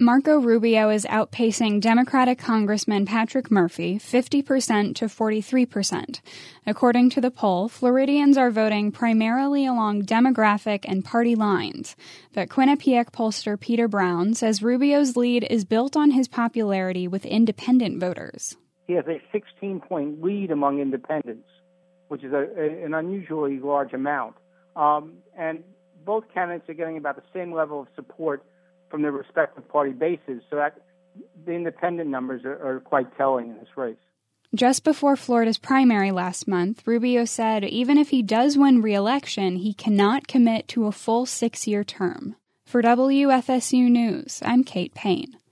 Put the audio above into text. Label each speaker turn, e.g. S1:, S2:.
S1: Marco Rubio is outpacing Democratic Congressman Patrick Murphy 50% to 43%. According to the poll, Floridians are voting primarily along demographic and party lines. But Quinnipiac pollster Peter Brown says Rubio's lead is built on his popularity with independent voters.
S2: He has a 16-point lead among independents, which is an unusually large amount. And both candidates are getting about the same level of support from their respective party bases, so that the independent numbers are quite telling in this race.
S1: Just before Florida's primary last month, Rubio said even if he does win re-election, he cannot commit to a full 6-year term. For WFSU News, I'm Kate Payne.